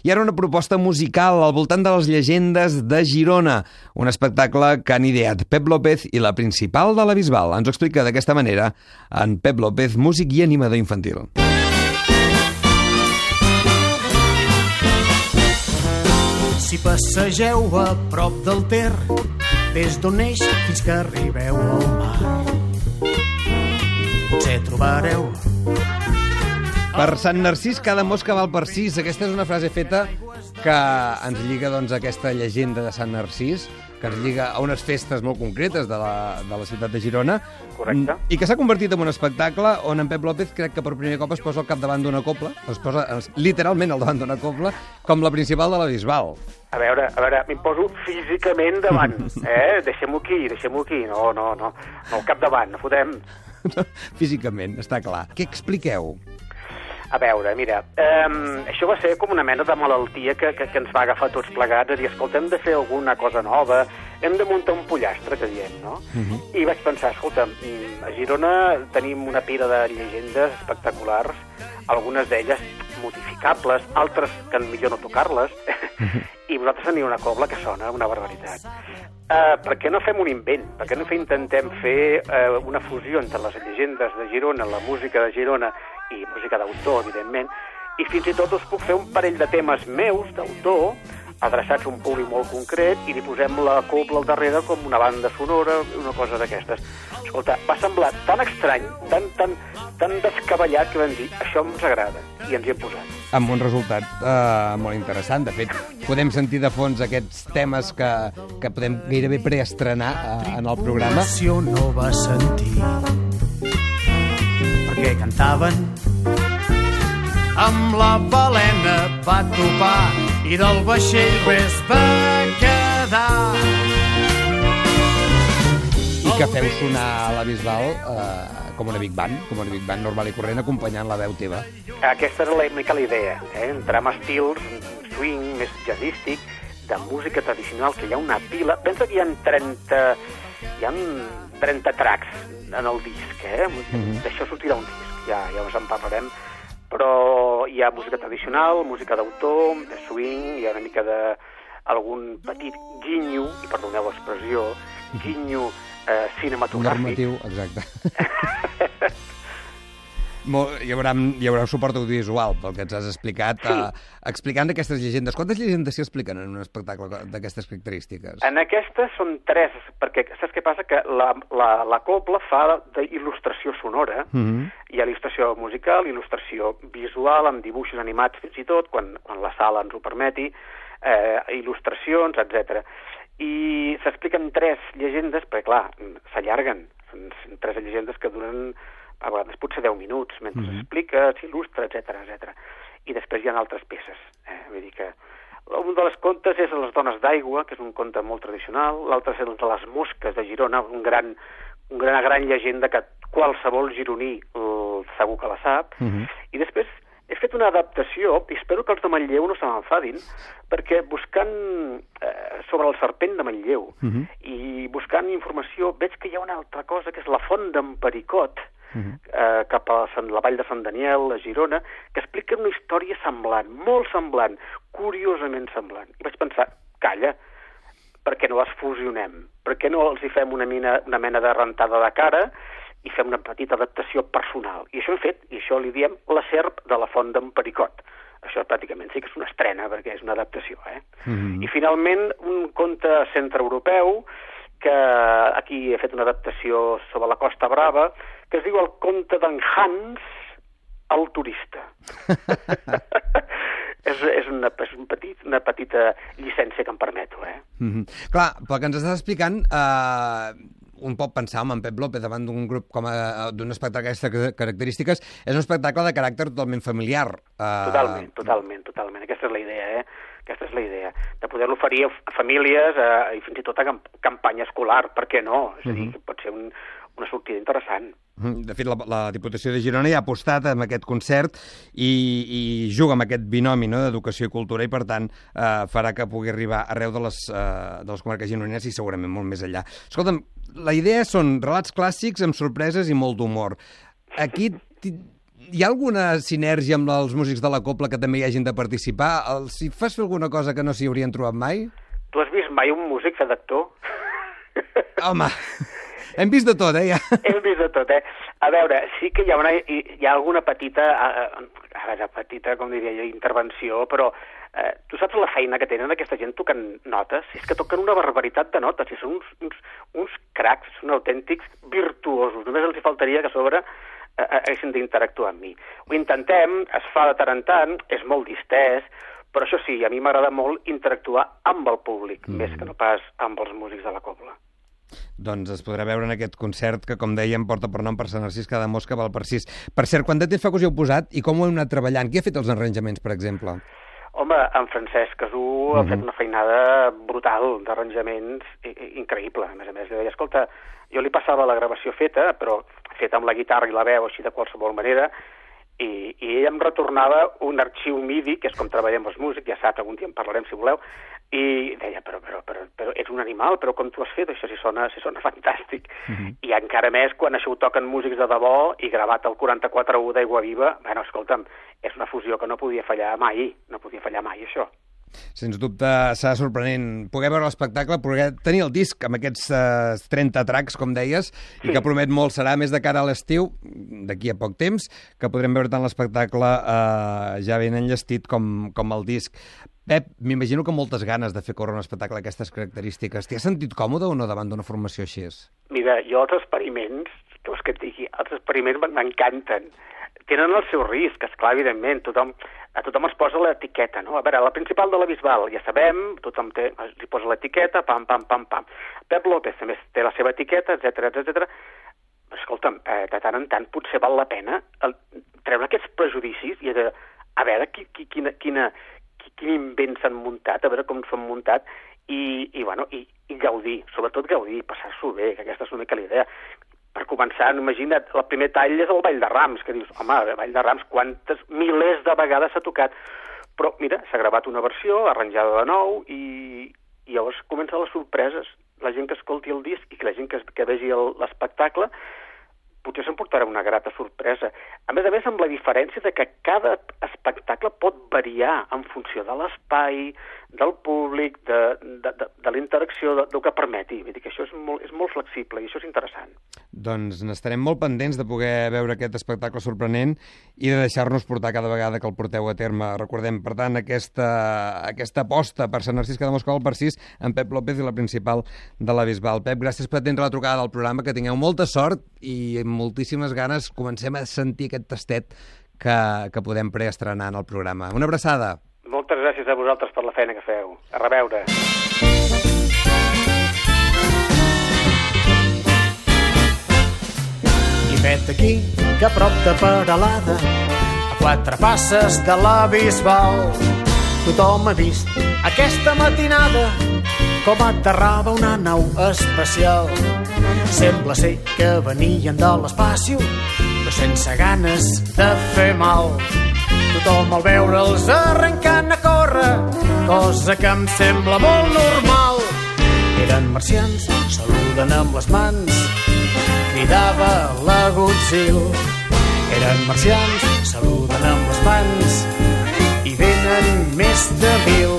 I ara una proposta musical al voltant de les llegendes de Girona, un espectacle que han ideat Pep López i la principal de la Bisbal. Ens ho explica d'aquesta manera en Pep López, músic i animador infantil. Si passegeu a prop del Ter, des d'on neix fins que arribeu al mar, potser trobareu... Per Sant Narcís, cada mosca val per 6. Aquesta és una frase feta que ens lliga doncs, a aquesta llegenda de Sant Narcís, que ens lliga a unes festes molt concretes de la ciutat de Girona. Correcte. I que s'ha convertit en un espectacle on en Pep López crec que per primer cop es posa al capdavant d'una copla, es posa literalment al davant d'una copla, com la principal de la Bisbal. A veure, m'hi poso físicament davant, Deixem-ho aquí, no al capdavant, no fotem. Físicament, està clar. Què expliqueu? A veure, mira, això va ser com una mena de malaltia que ens va agafar tots plegats, a dir, escolta, hem de fer alguna cosa nova, hem de muntar un pollastre, que diem, no? I vaig pensar, escolta, a Girona tenim una pila de llegendes espectaculars, algunes d'elles modificables, altres que millor no tocar-les, i vosaltres teniu una cobla que sona una barbaritat. Per què no fem un invent? Per què no intentem fer una fusió entre les llegendes de Girona, la música de Girona i música d'autor, evidentment, i fins i tot us puc fer un parell de temes meus, d'autor, adreçats a un públic molt concret, i li posem la cobla al darrere com una banda sonora, una cosa d'aquestes. Escolta, va semblar tan estrany, tan descabellat, que vam dir, això ens agrada, i ens hi hem posat. Amb un resultat molt interessant. De fet, podem sentir de fons aquests temes que podem gairebé preestrenar en el programa. No va sentir, perquè cantaven amb la balena va topar i del vaixell res va quedar. I que feu sonar a la Bisbal com una big band normal i corrent, acompanyant la veu teva. Aquesta era una mica la idea, entrar en estils swing, més jazzístic, de música tradicional, que hi ha una pila. Pensa que hi ha 30 tracks en el disc, D'això sortirà un disc, ja us en parlarem. Però hi ha música tradicional, música d'autor, de swing, hi ha una mica d'algun petit guinyo, i perdoneu l'expressió, guinyo cinematogràfic. Normatiu, exacte. Hi haurà suport audiovisual, pel que ens has explicat, explicant aquestes llegendes. Quantes llegendes s'hi expliquen en un espectacle d'aquestes característiques? En aquestes són 3, perquè saps què passa? Que la cobla fa d'il·lustració sonora, hi ha il·lustració musical, il·lustració visual, amb dibuixos animats fins i tot, quan la sala ens ho permeti, il·lustracions, etc. I s'expliquen 3 llegendes, perquè clar, s'allarguen. Són 3 llegendes que duren a vegades potser 10 minuts, mentre s'explica, s'il·lustra, etc. I després hi ha altres peces. Vull dir que un de les contes és Les dones d'aigua, que és un conte molt tradicional, l'altre és el de les mosques de Girona, una gran llegenda que qualsevol gironí segur que la sap, i després he fet una adaptació, i espero que els de Manlleu no se m'enfadin, perquè buscant sobre el serpent de Manlleu i buscant informació veig que hi ha una altra cosa, que és la font d'en Pericot, cap a la vall de Sant Daniel, a Girona, que explica una història semblant, molt semblant, curiosament semblant. I vaig pensar, calla, per què no les fusionem? Per què no els hi fem una mena de rentada de cara i fem una petita adaptació personal? I això hem fet, i això li diem La serp de la font d'en Pericot. Això pràcticament sí que és una estrena, perquè és una adaptació, I finalment, un conte centreeuropeu, que aquí he fet una adaptació sobre la Costa Brava, que es diu El conte d'en Hans, el turista. és una petita llicència que em permeto, Clar, pel que ens estàs explicant, un pot pensar en Pep López davant d'un grup d'un espectacle d'aquestes característiques, és un espectacle de caràcter totalment familiar. Totalment. Aquesta és la idea, Aquesta és la idea, de poder-lo oferir a famílies i fins i tot a campanya escolar, per què no? És a dir, que pot ser una sortida interessant. De fet, la Diputació de Girona ja ha apostat amb aquest concert i juga amb aquest binomi d'educació i cultura i, per tant, farà que pugui arribar arreu de les comarques gironines i segurament molt més enllà. Escolta'm, la idea són relats clàssics amb sorpreses i molt d'humor. Aquí Hi ha alguna sinergia amb els músics de la cobla que també hi hagin de participar? Si fas fer alguna cosa que no s'hi haurien trobat mai? Tu has vist mai un músic fer d'actor? Home, hem vist de tot, ja. Hem vist de tot, A veure, sí que hi ha alguna petita, com diria jo, intervenció, però tu saps la feina que tenen aquesta gent tocant notes? És que toquen una barbaritat de notes, i són uns cracs, són autèntics virtuosos. Només els hi faltaria que a sobre haguessin d'interactuar amb mi. Ho intentem, es fa de tant en tant, és molt distès, però això sí, a mi m'agrada molt interactuar amb el públic, més que no pas amb els músics de la cobla. Doncs es podrà veure en aquest concert que, com dèiem, porta per nom per Sant Narcís, cada mosca val per 6. Per cert, quant de temps fa que us hi heu posat i com ho heu anat treballant? Qui ha fet els arranjaments, per exemple? Home, en Francesc Casú ha fet una feinada brutal d'arranjaments increïble. A més, li deia, escolta, jo li passava la gravació feta, però feta amb la guitarra i la veu així de qualsevol manera, i ell em retornava un arxiu MIDI, que és com treballem els músics, ja saps, algun dia en parlarem si voleu, i deia, però ets un animal, però com tu has fet això si sona fantàstic. I encara més quan això ho toquen músics de debò i gravat al 44.1 d'Aigua Viva, bueno, escolta'm, és una fusió que no podia fallar mai, això. Sens dubte serà sorprenent poder veure l'espectacle, poder tenir el disc amb aquests 30 tracks, com deies, i que promet molt, serà més de cara a l'estiu, d'aquí a poc temps, que podrem veure tant l'espectacle ja ben enllestit com el disc. Pep, m'imagino que moltes ganes de fer córrer un espectacle d'aquestes característiques. T'hi has sentit còmode o no davant d'una formació així? Mira, jo els experiments, què vols que et digui, els experiments m'encanten. Tenen el seu risc, esclar, evidentment, a tothom es posa l'etiqueta, no? A veure, la principal de la Bisbal, ja sabem, tothom li posa l'etiqueta, pam. Pep López també té la seva etiqueta, etc. Escolta'm, de tant en tant potser val la pena treure aquests prejudicis i a veure quin invent s'han muntat, a veure com s'han muntat i gaudir, sobretot gaudir, passar-s'ho bé, que aquesta és una mica la idea. Per començar, imagina't, el primer tall és el Ball de Rams, que dius, home, el Ball de Rams, quantes milers de vegades s'ha tocat. Però, mira, s'ha gravat una versió, arranjada de nou, i llavors comencen les sorpreses. La gent que escolti el disc i la gent que vegi l'espectacle potser s'emportarà una grata sorpresa. A més, amb la diferència de que cada espectacle pot variar en funció de l'espai, del públic, de la interacció, del que permeti. Vull dir que això és molt flexible i això és interessant. Doncs n'estarem molt pendents de poder veure aquest espectacle sorprenent i de deixar-nos portar cada vegada que el porteu a terme. Recordem, per tant, aquesta aposta per Sant Narcís cada mosca val per 6 amb Pep López i la principal de la Bisbal. Pep, gràcies per atendre la trucada del programa, que tingueu molta sort i amb moltíssimes ganes comencem a sentir aquest tastet que podem preestrenar en el programa. Una abraçada. Moltes gràcies a vosaltres per la feina que feu. A reveure. I vet aquí, que a prop de Peralada, a 4 passes de la Bisbal, tothom ha vist aquesta matinada com aterrava una nau espacial. Sembla ser que venien de l'espaci, però sense ganes de fer mal. Tothom al veure'ls arrencant a córrer, cosa que em sembla molt normal. Eren marcians, saluden amb les mans, cridava la Godzilla. Eren marcians, saluden amb les mans, i venen més de 1000.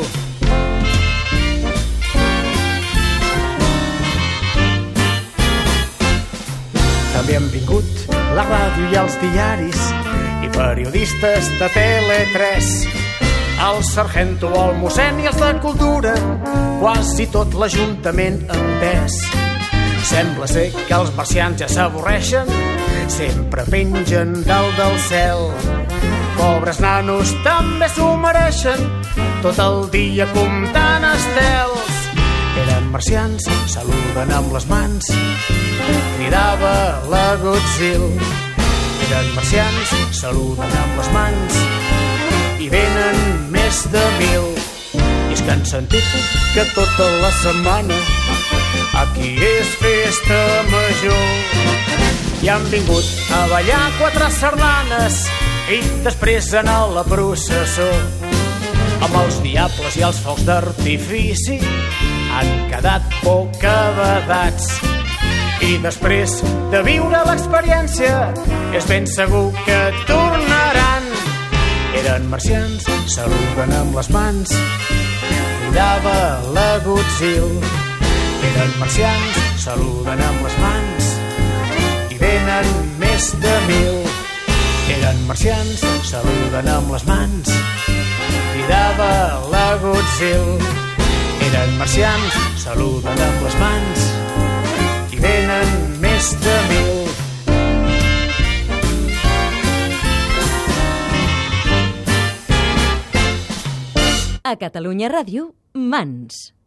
També han vingut la ràdio i els diaris i periodistes de Tele3, el sargento, el mossèn i els de cultura, quasi tot l'Ajuntament entès. Sembla ser que els marcians ja s'avorreixen, sempre pengen dalt del cel. Pobres nanos també s'ho mereixen, tot el dia comptant estels. Eren marcians, saluden amb les mans, cridava la Godzilla. Eren marcians, saluden amb les mans, i venen més de 1000. I és que han sentit que tota la setmana aquí és festa major. I han vingut a ballar 4 sardanes i després anar a la processó. Amb els diables i els focs d'artifici han quedat bocabadats I després de viure l'experiència és ben segur que tornaran. Eren marcians, saluden amb les mans, cridava l'agutzil. Eren marcians, saluden amb les mans, i venen més de 1000. Eren marcians, saluden amb les mans, cridava l'agutzil. Eren marcians, saluden amb les mans, i venen més de 1000. A Catalunya Ràdio, Mans.